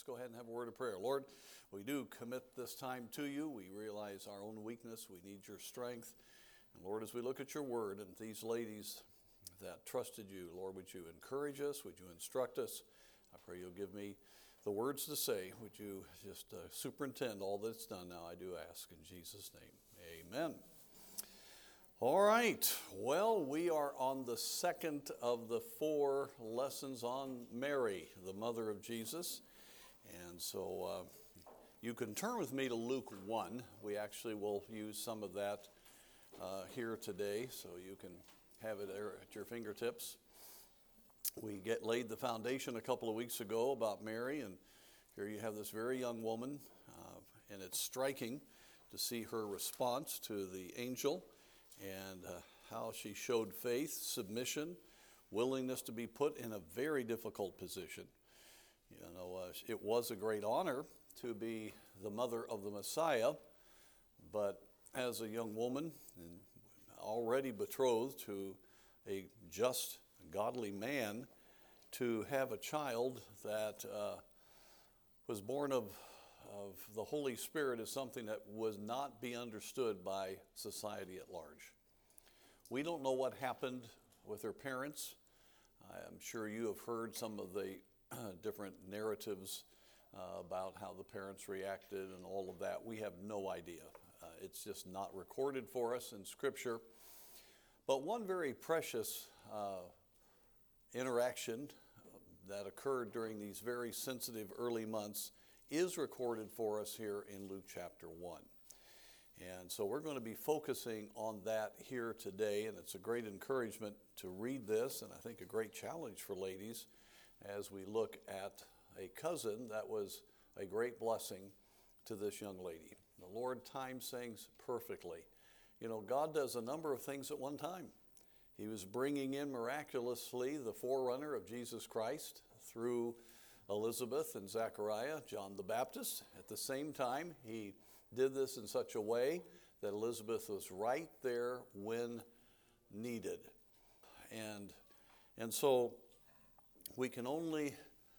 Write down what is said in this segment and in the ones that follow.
Let's go ahead and have a word of prayer. Lord, we do commit this time to you. We realize our own weakness. We need your strength. And Lord, as we look at your word and these ladies that trusted you, Lord, would you encourage us? Would you instruct us? I pray you'll give me the words to say. Would you just superintend all that's done now? I do ask in Jesus' name. Amen. All right. Well, we are on the second of the 4 lessons on Mary, the mother of Jesus. And so you can turn with me to Luke 1. We actually will use some of that here today, so you can have it there at your fingertips. We laid the foundation a couple of weeks ago about Mary, and here you have this very young woman, and it's striking to see her response to the angel and how she showed faith, submission, willingness to be put in a very difficult position. You know, it was a great honor to be the mother of the Messiah, but as a young woman and already betrothed to a just, godly man, to have a child that was born of the Holy Spirit is something that would not be understood by society at large. We don't know what happened with her parents. I'm sure you have heard some of the different narratives about how the parents reacted and all of that. We have no idea. It's just not recorded for us in Scripture. But one very precious interaction that occurred during these very sensitive early months is recorded for us here in Luke chapter 1. And so we're going to be focusing on that here today, and it's a great encouragement to read this, and I think a great challenge for ladies as we look at a cousin that was a great blessing to this young lady. The Lord times things perfectly. You know, God does a number of things at one time. He was bringing in miraculously the forerunner of Jesus Christ through Elizabeth and Zechariah, John the Baptist. At the same time, he did this in such a way that Elizabeth was right there when needed. And so we can only,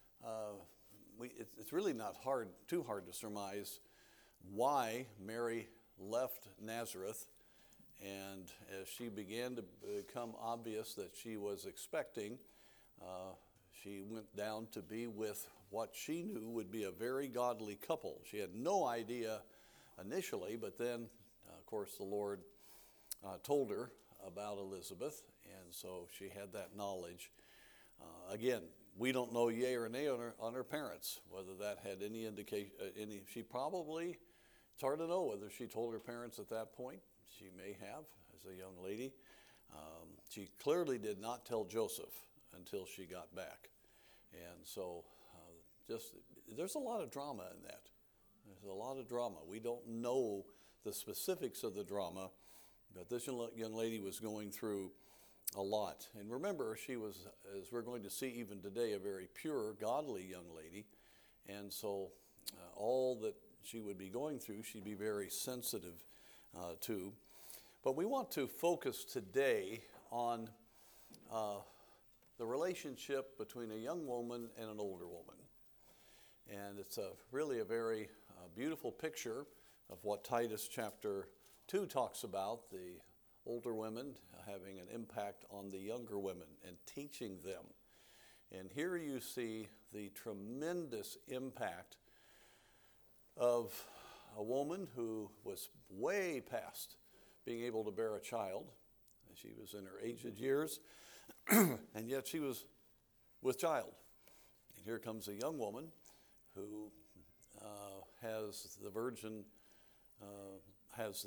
it's really not too hard to surmise why Mary left Nazareth. And as she began to become obvious that she was expecting, she went down to be with what she knew would be a very godly couple. She had no idea initially, but then, of course, the Lord told her about Elizabeth, and so she had that knowledge. Again, we don't know yea or nay on her parents, whether that had any indication. She probably, it's hard to know whether she told her parents at that point. She may have as a young lady. She clearly did not tell Joseph until she got back. And so there's a lot of drama in that. There's a lot of drama. We don't know the specifics of the drama, but this young lady was going through a lot. And remember, she was, as we're going to see even today, a very pure, godly young lady. And so all that she would be going through, she'd be very sensitive to. But we want to focus today on the relationship between a young woman and an older woman. And it's really a very beautiful picture of what Titus chapter 2 talks about, the older women having an impact on the younger women and teaching them. And here you see the tremendous impact of a woman who was way past being able to bear a child. She was in her aged years, and yet she was with child. And here comes a young woman who as a virgin, has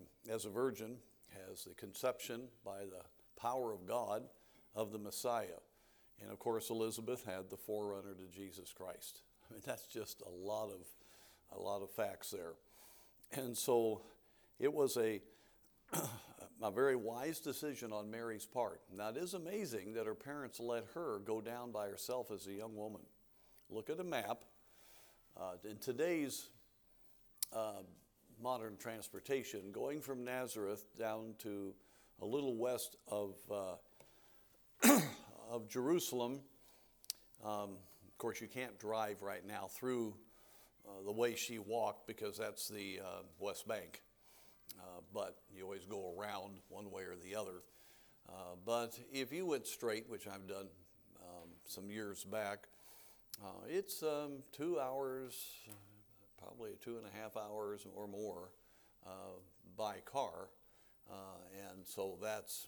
the conception by the power of God of the Messiah. And of course, Elizabeth had the forerunner to Jesus Christ. I mean, that's just a lot of facts there. And so it was a very wise decision on Mary's part. Now, it is amazing that her parents let her go down by herself as a young woman. Look at a map. In today's modern transportation, going from Nazareth down to a little west of Jerusalem, Of course, you can't drive right now through the way she walked because that's the West Bank. But you always go around one way or the other. But if you went straight, which I've done some years back, it's 2 hours, probably 2.5 hours or more by car. And so that's,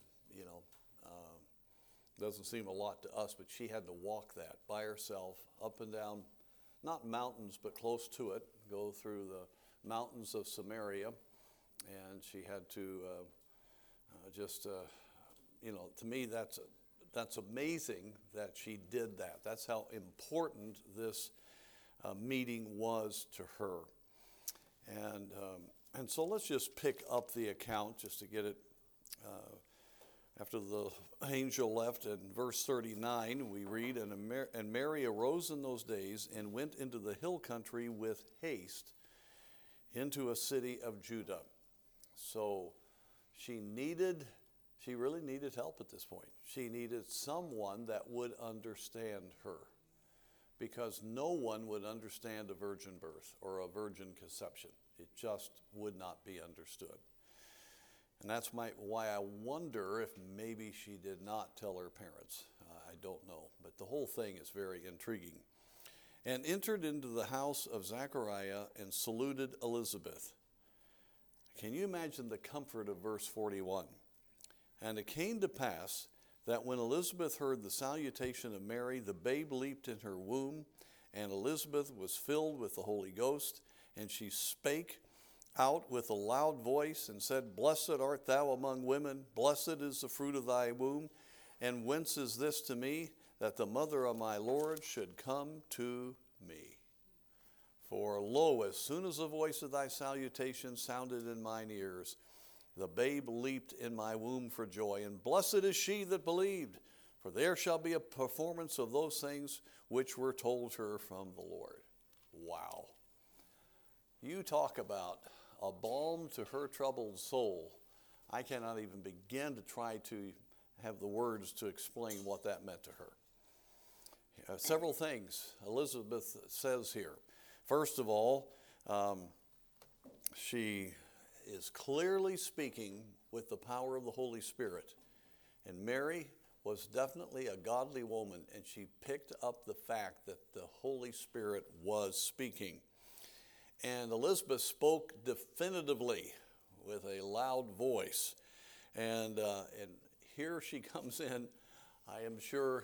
doesn't seem a lot to us, but she had to walk that by herself up and down, not mountains, but close to it, go through the mountains of Samaria. And she had to to me, that's amazing that she did that. That's how important this meeting was to her. And so let's just pick up the account just to get it. After the angel left, in verse 39, we read, And Mary arose in those days and went into the hill country with haste into a city of Judah. So she really needed help at this point. She needed someone that would understand her, because no one would understand a virgin birth or a virgin conception. It just would not be understood. And that's why I wonder if maybe she did not tell her parents. I don't know. But the whole thing is very intriguing. And entered into the house of Zechariah and saluted Elizabeth. Can you imagine the comfort of verse 41? And it came to pass that when Elizabeth heard the salutation of Mary, the babe leaped in her womb, and Elizabeth was filled with the Holy Ghost, and she spake out with a loud voice and said, Blessed art thou among women, blessed is the fruit of thy womb, and whence is this to me, that the mother of my Lord should come to me? For lo, as soon as the voice of thy salutation sounded in mine ears, the babe leaped in my womb for joy, and blessed is she that believed, for there shall be a performance of those things which were told her from the Lord. Wow. You talk about a balm to her troubled soul. I cannot even begin to try to have the words to explain what that meant to her. Several things Elizabeth says here. First of all, she is clearly speaking with the power of the Holy Spirit. And Mary was definitely a godly woman, and she picked up the fact that the Holy Spirit was speaking. And Elizabeth spoke definitively with a loud voice. And here she comes in. I am sure,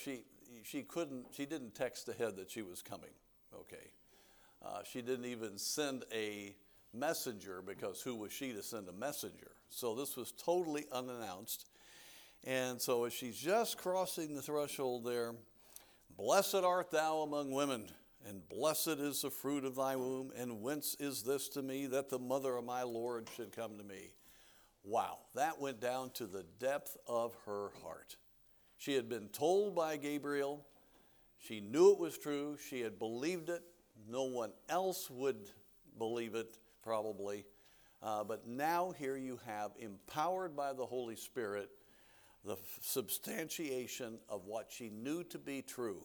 she didn't text ahead that she was coming. Okay. She didn't even send a messenger, because who was she to send a messenger? So this was totally unannounced. And so as she's just crossing the threshold there, Blessed art thou among women, and blessed is the fruit of thy womb, and whence is this to me, that the mother of my Lord should come to me? Wow, that went down to the depth of her heart. She had been told by Gabriel. She knew it was true. She had believed it. No one else would believe it, probably. But now here you have, empowered by the Holy Spirit, the substantiation of what she knew to be true.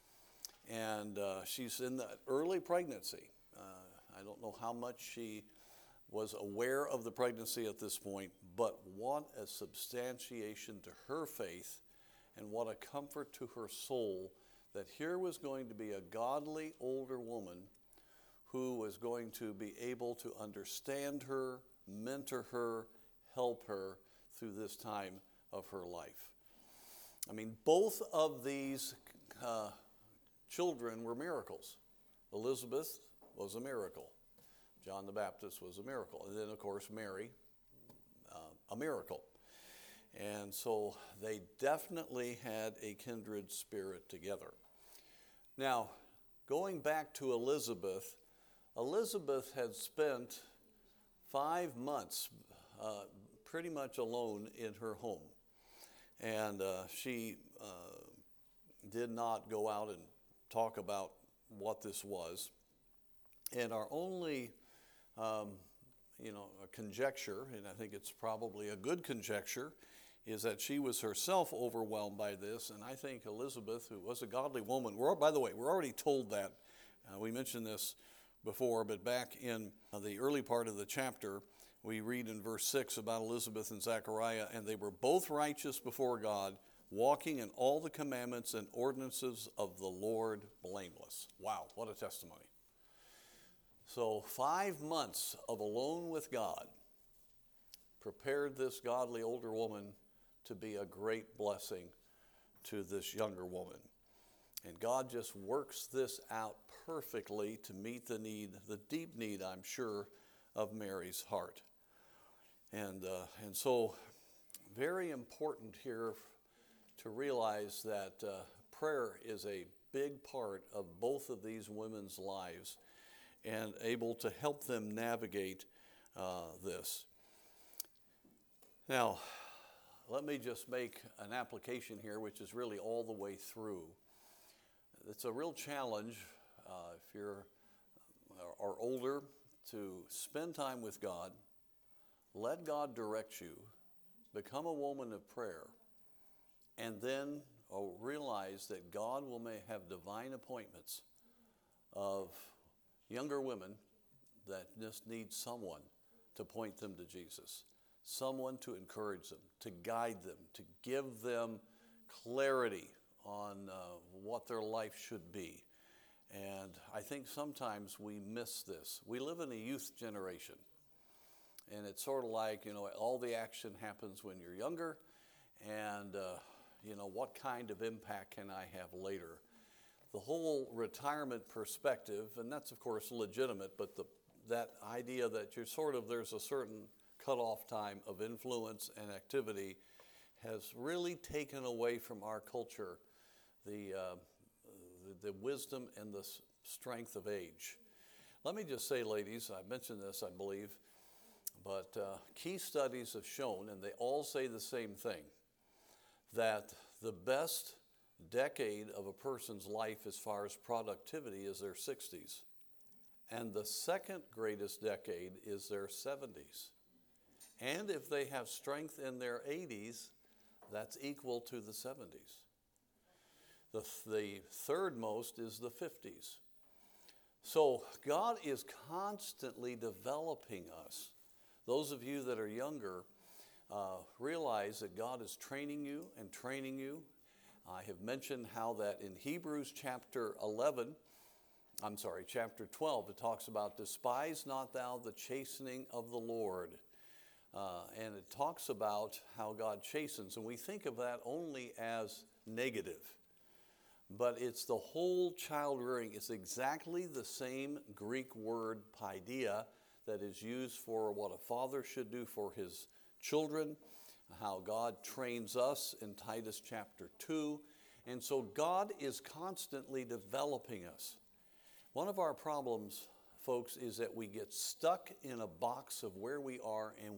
And she's in the early pregnancy. I don't know how much she was aware of the pregnancy at this point, but what a substantiation to her faith, and what a comfort to her soul, that here was going to be a godly older woman who was going to be able to understand her, mentor her, help her through this time of her life. I mean, both of these children were miracles. Elizabeth was a miracle. John the Baptist was a miracle. And then, of course, Mary, a miracle. And so they definitely had a kindred spirit together. Now, going back to Elizabeth, Elizabeth had spent 5 months pretty much alone in her home. And she did not go out and talk about what this was. And our only, a conjecture, and I think it's probably a good conjecture, is that she was herself overwhelmed by this, and I think Elizabeth, who was a godly woman, by the way, we're already told that. We mentioned this before, but back in the early part of the chapter, we read in verse 6 about Elizabeth and Zechariah, and they were both righteous before God, walking in all the commandments and ordinances of the Lord blameless. Wow, what a testimony. So 5 months of alone with God prepared this godly older woman to be a great blessing to this younger woman. And God just works this out perfectly to meet the need, the deep need, I'm sure, of Mary's heart. And so very important here to realize that prayer is a big part of both of these women's lives and able to help them navigate this. Now, let me just make an application here, which is really all the way through. It's a real challenge if you're are older to spend time with God, let God direct you, become a woman of prayer, and then realize that God may have divine appointments of younger women that just need someone to point them to Jesus, someone to encourage them, to guide them, to give them clarity on what their life should be. And I think sometimes we miss this. We live in a youth generation, and it's sort of like, all the action happens when you're younger, and what kind of impact can I have later? The whole retirement perspective, and that's of course legitimate, but that idea that there's a certain cutoff time of influence and activity has really taken away from our culture the wisdom and the strength of age. Let me just say, ladies, I mentioned this, I believe, but key studies have shown, and they all say the same thing, that the best decade of a person's life as far as productivity is their 60s. And the second greatest decade is their 70s. And if they have strength in their 80s, that's equal to the 70s. The third most is the 50s. So God is constantly developing us. Those of you that are younger realize that God is training you and training you. I have mentioned how that in Hebrews chapter 12, it talks about despise not thou the chastening of the Lord. And it talks about how God chastens, and we think of that only as negative. But it's the whole child rearing. It's exactly the same Greek word paideia that is used for what a father should do for his children, how God trains us in Titus chapter 2. And so God is constantly developing us. One of our problems, folks, is that we get stuck in a box of where we are, and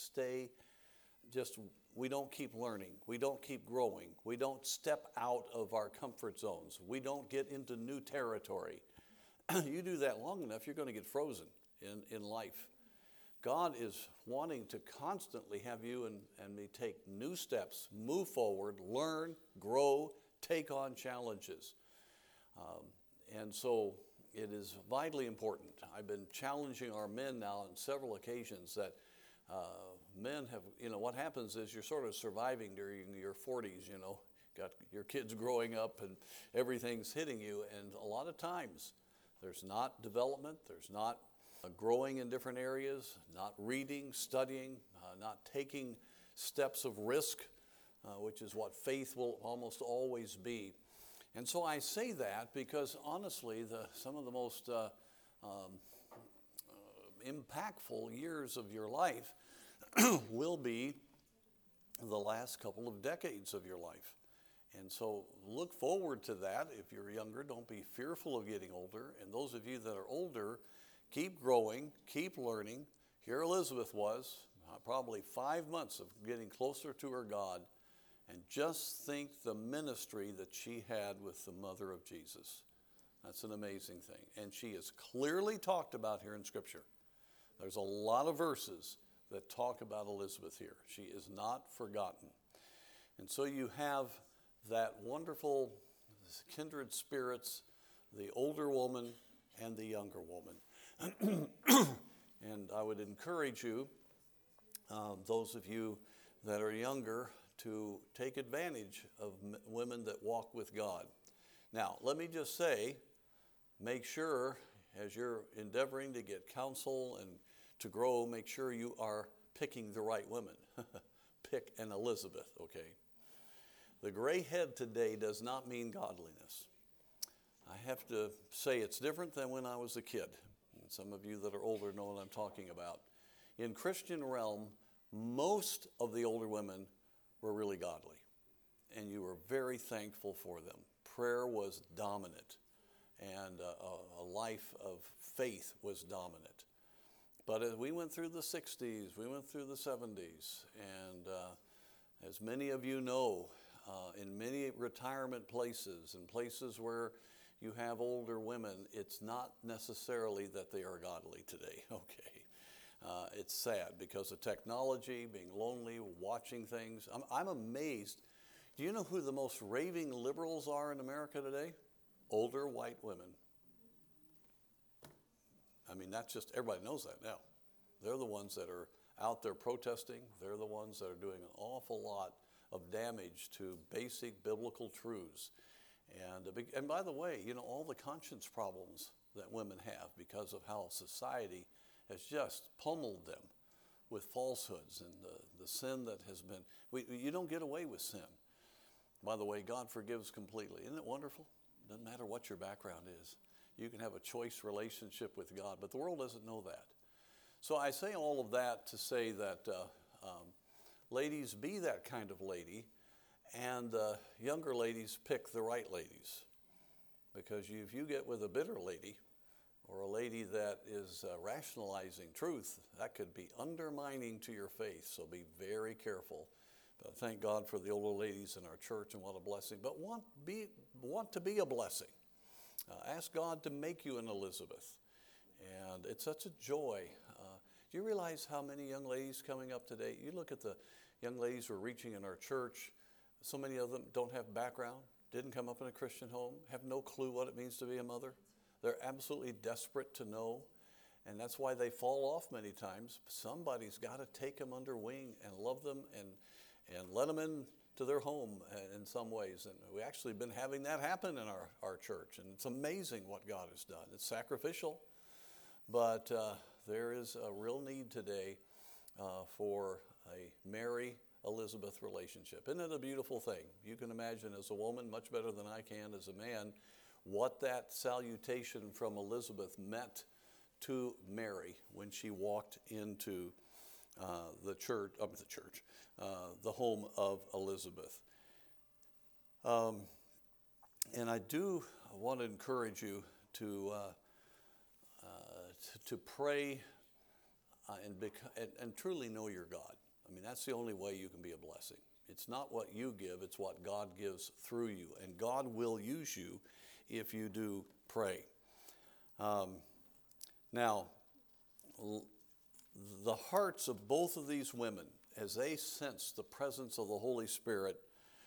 we don't keep learning. We don't keep growing. We don't step out of our comfort zones. We don't get into new territory. You do that long enough, you're going to get frozen in life. God is wanting to constantly have you and me take new steps, move forward, learn, grow, take on challenges. And so it is vitally important. I've been challenging our men now on several occasions that men have, what happens is you're sort of surviving during your 40s, got your kids growing up and everything's hitting you. And a lot of times there's not development, there's not growing in different areas, not reading, studying, not taking steps of risk, which is what faith will almost always be. And so I say that because honestly, some of the most impactful years of your life will be the last couple of decades of your life. And so look forward to that. If you're younger, don't be fearful of getting older. And those of you that are older, keep growing, keep learning. Here Elizabeth was, probably 5 months of getting closer to her God. And just think the ministry that she had with the mother of Jesus. That's an amazing thing. And she is clearly talked about here in Scripture. There's a lot of verses that talk about Elizabeth here. She is not forgotten. And so you have that wonderful kindred spirits, the older woman and the younger woman. And I would encourage you, those of you that are younger, to take advantage of women that walk with God. Now, let me just say, make sure as you're endeavoring to get counsel and to grow, make sure you are picking the right women. Pick an Elizabeth, okay? The gray head today does not mean godliness. I have to say it's different than when I was a kid. And some of you that are older know what I'm talking about. In Christian realm, most of the older women were really godly, and you were very thankful for them. Prayer was dominant, and a life of faith was dominant. But as we went through the 60s, we went through the 70s, and as many of you know, in many retirement places and places where you have older women, it's not necessarily that they are godly today, okay? It's sad because of technology, being lonely, watching things. I'm amazed. Do you know who the most raving liberals are in America today? Older white women. I mean, that's just, everybody knows that now. They're the ones that are out there protesting. They're the ones that are doing an awful lot of damage to basic biblical truths. And by the way, you know, all the conscience problems that women have because of how society has just pummeled them with falsehoods and the sin that has been, you don't get away with sin. By the way, God forgives completely. Isn't it wonderful? Doesn't matter what your background is. You can have a choice relationship with God, but the world doesn't know that. So I say all of that to say that ladies, be that kind of lady, and younger ladies, pick the right ladies. Because if you get with a bitter lady, or a lady that is rationalizing truth, that could be undermining to your faith, so be very careful. But thank God for the older ladies in our church, and what a blessing. But want to be a blessing. Ask God to make you an Elizabeth. And it's such a joy. Do you realize how many young ladies coming up today? You look at the young ladies we're reaching in our church. So many of them don't have background, didn't come up in a Christian home, have no clue what it means to be a mother. They're absolutely desperate to know, and that's why they fall off many times. Somebody's got to take them under wing and love them and let them into their home in some ways. And we actually been having that happen in our church, and it's amazing what God has done. It's sacrificial, but there is a real need today for a Mary-Elizabeth relationship. Isn't it a beautiful thing? You can imagine as a woman, much better than I can as a man, what that salutation from Elizabeth meant to Mary when she walked into the home of Elizabeth. And I do want to encourage you to pray and truly know your God. I mean, that's the only way you can be a blessing. It's not what you give, it's what God gives through you. And God will use you if you do pray. Now, the hearts of both of these women, as they sense the presence of the Holy Spirit,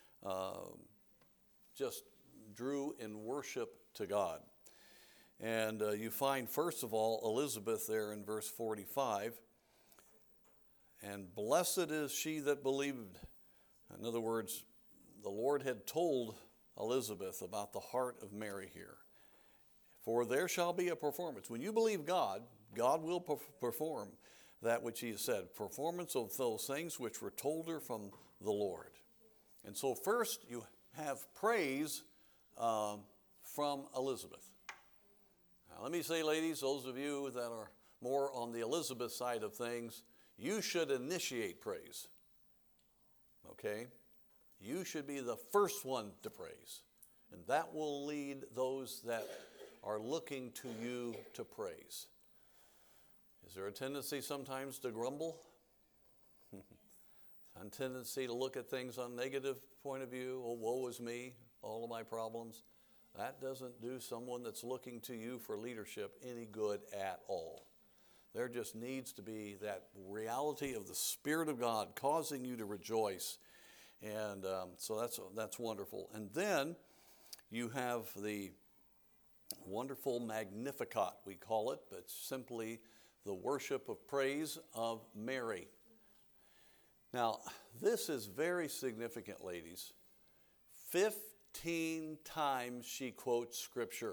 just drew in worship to God. And you find, first of all, Elizabeth there in verse 45. And blessed is she that believed. In other words, the Lord had told Elizabeth about the heart of Mary here. For there shall be a performance. When you believe God, God will perform that which he has said. Performance of those things which were told her from the Lord. And so first you have praise from Elizabeth. Now let me say, ladies, those of you that are more on the Elizabeth side of things, you should initiate praise. Okay? You should be the first one to praise. And that will lead those that are looking to you to praise. Is there a tendency sometimes to grumble? A tendency to look at things on a negative point of view? Oh, woe is me, all of my problems. That doesn't do someone that's looking to you for leadership any good at all. There just needs to be that reality of the Spirit of God causing you to rejoice And so that's wonderful. And then you have the wonderful Magnificat, we call it, but simply the worship of praise of Mary. Now, this is very significant, ladies. 15 times she quotes Scripture.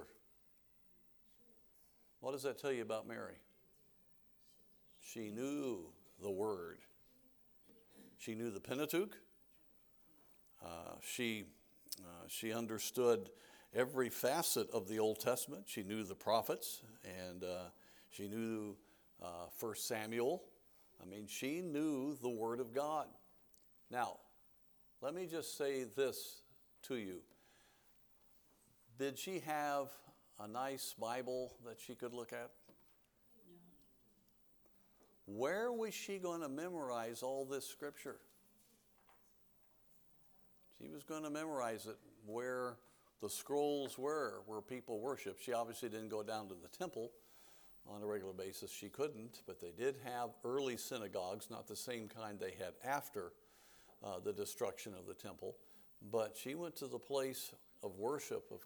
What does that tell you about Mary? She knew the Word. She knew the Pentateuch. She understood every facet of the Old Testament. She knew the prophets, and she knew 1 Samuel. I mean, she knew the Word of God. Now, let me just say this to you. Did she have a nice Bible that she could look at? No. Where was she going to memorize all this Scripture? She was going to memorize it where the scrolls were, where people worship. She obviously didn't go down to the temple on a regular basis. She couldn't, but they did have early synagogues, not the same kind they had after the destruction of the temple. But she went to the place of worship of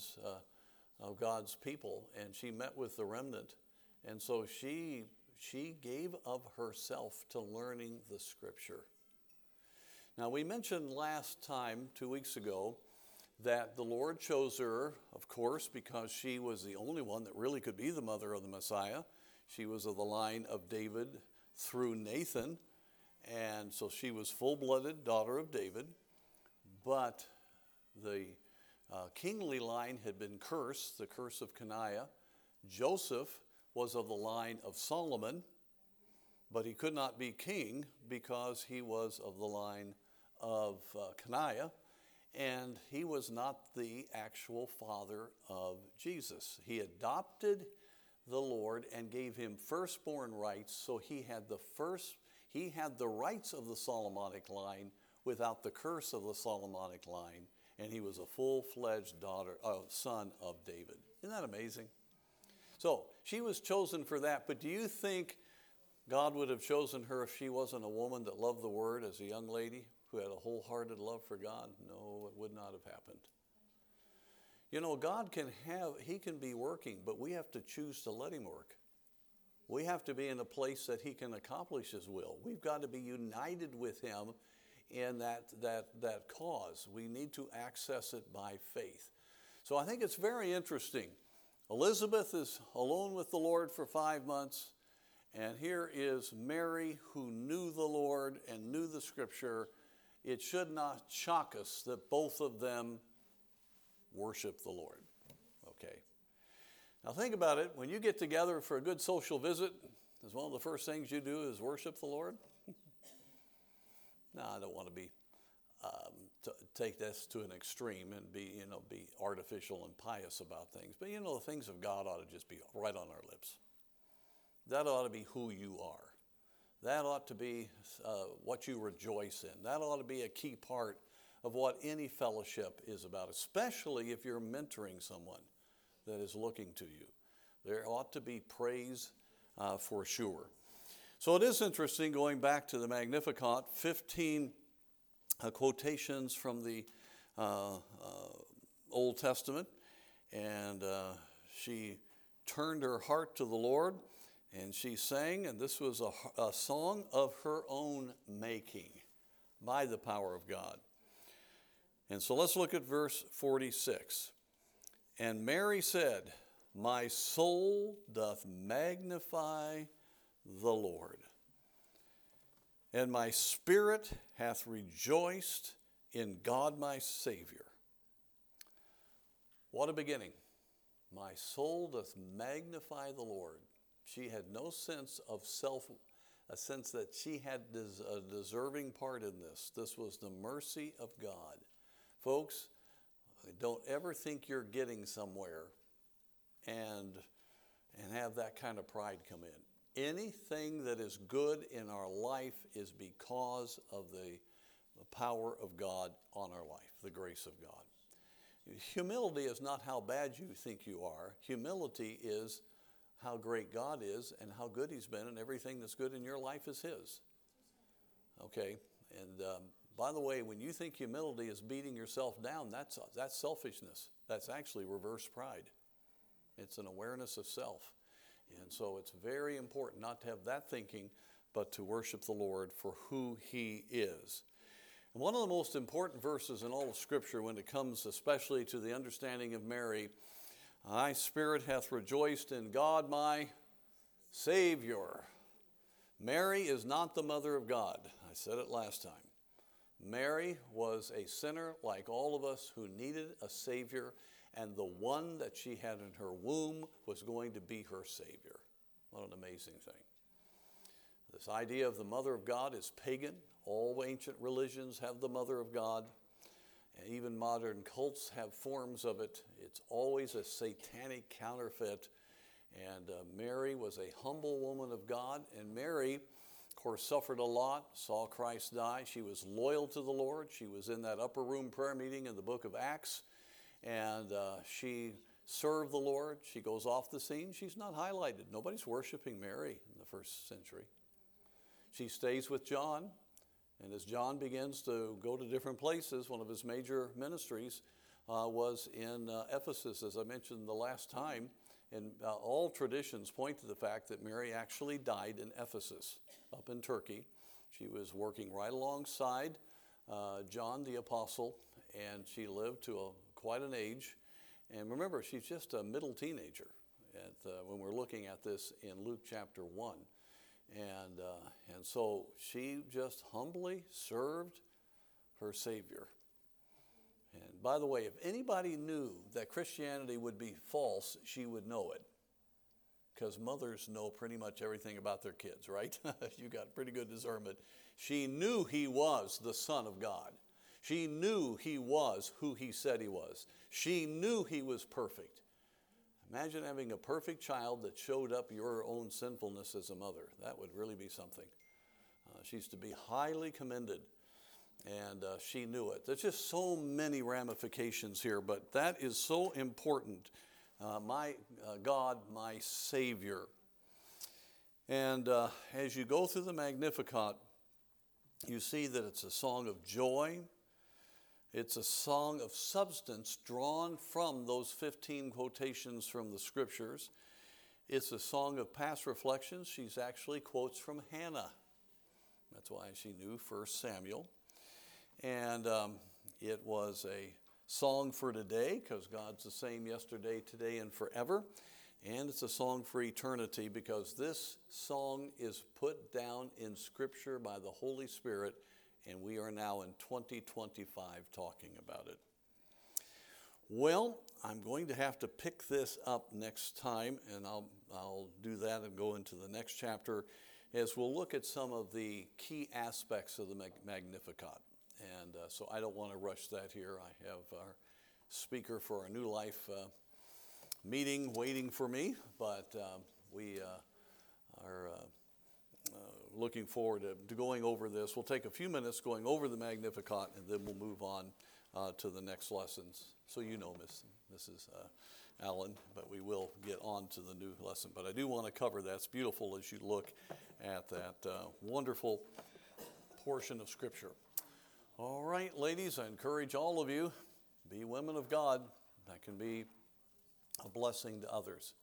God's people, and she met with the remnant. And so she gave of herself to learning the Scripture. Now, we mentioned last time, 2 weeks ago, that the Lord chose her, of course, because she was the only one that really could be the mother of the Messiah. She was of the line of David through Nathan, and so she was full-blooded daughter of David. But the kingly line had been cursed, the curse of Coniah. Joseph was of the line of Solomon, but he could not be king because he was of the line of Coniah, and he was not the actual father of Jesus. He adopted the Lord and gave him firstborn rights, so he had the rights of the Solomonic line without the curse of the Solomonic line, and he was a full-fledged son of David. Isn't that amazing? So she was chosen for that, but do you think God would have chosen her if she wasn't a woman that loved the Word as a young lady who had a wholehearted love for God? No, it would not have happened. You know, God He can be working, but we have to choose to let Him work. We have to be in a place that He can accomplish His will. We've got to be united with Him in that cause. We need to access it by faith. So I think it's very interesting. Elizabeth is alone with the Lord for 5 months. And here is Mary, who knew the Lord and knew the Scripture. It should not shock us that both of them worship the Lord. Okay. Now think about it. When you get together for a good social visit, is one of the first things you do is worship the Lord? No, I don't want to take this to an extreme and be artificial and pious about things. But the things of God ought to just be right on our lips. That ought to be who you are. That ought to be what you rejoice in. That ought to be a key part of what any fellowship is about, especially if you're mentoring someone that is looking to you. There ought to be praise for sure. So it is interesting, going back to the Magnificat, 15 quotations from the Old Testament, and she turned her heart to the Lord. And she sang, and this was a song of her own making by the power of God. And so let's look at verse 46. And Mary said, "My soul doth magnify the Lord, and my spirit hath rejoiced in God my Savior." What a beginning. My soul doth magnify the Lord. She had no sense of self, a sense that she had a deserving part in this. This was the mercy of God. Folks, don't ever think you're getting somewhere and have that kind of pride come in. Anything that is good in our life is because of the power of God on our life, the grace of God. Humility is not how bad you think you are. Humility is how great God is and how good He's been, and everything that's good in your life is His. Okay? And By the way, when you think humility is beating yourself down, that's selfishness. That's actually reverse pride. It's an awareness of self. And so it's very important not to have that thinking, but to worship the Lord for who He is. And one of the most important verses in all of Scripture when it comes especially to the understanding of Mary, "My spirit hath rejoiced in God my Savior." Mary is not the mother of God. I said it last time. Mary was a sinner like all of us who needed a Savior, and the one that she had in her womb was going to be her Savior. What an amazing thing. This idea of the mother of God is pagan. All ancient religions have the mother of God. And even modern cults have forms of it. It's always a satanic counterfeit. And Mary was a humble woman of God. And Mary, of course, suffered a lot, saw Christ die. She was loyal to the Lord. She was in that upper room prayer meeting in the book of Acts. And she served the Lord. She goes off the scene. She's not highlighted. Nobody's worshiping Mary in the first century. She stays with John. And as John begins to go to different places, one of his major ministries was in Ephesus, as I mentioned the last time. And all traditions point to the fact that Mary actually died in Ephesus, up in Turkey. She was working right alongside John the Apostle, and she lived to quite an age. And remember, she's just a middle teenager when we're looking at this in Luke chapter 1. And so she just humbly served her Savior. And by the way, if anybody knew that Christianity would be false, she would know it. Because mothers know pretty much everything about their kids, right? You got pretty good discernment. She knew He was the Son of God. She knew He was who He said He was. She knew He was perfect. Imagine having a perfect child that showed up your own sinfulness as a mother. That would really be something. She's to be highly commended, and she knew it. There's just so many ramifications here, but that is so important. My God, my Savior. And as you go through the Magnificat, you see that it's a song of joy. It's a song of substance drawn from those 15 quotations from the Scriptures. It's a song of past reflections. She's actually quotes from Hannah. That's why she knew 1 Samuel. And it was a song for today, because God's the same yesterday, today, and forever. And it's a song for eternity, because this song is put down in Scripture by the Holy Spirit, and we are now in 2025 talking about it. Well, I'm going to have to pick this up next time, and I'll do that and go into the next chapter as we'll look at some of the key aspects of the Magnificat. And so I don't want to rush that here. I have our speaker for our New Life meeting waiting for me, but we are looking forward to going over this. We'll take a few minutes going over the Magnificat, and then we'll move on to the next lessons. So you know, Mrs. Allen, but we will get on to the new lesson. But I do want to cover that. It's beautiful as you look at that wonderful portion of Scripture. All right, ladies, I encourage all of you, be women of God. That can be a blessing to others.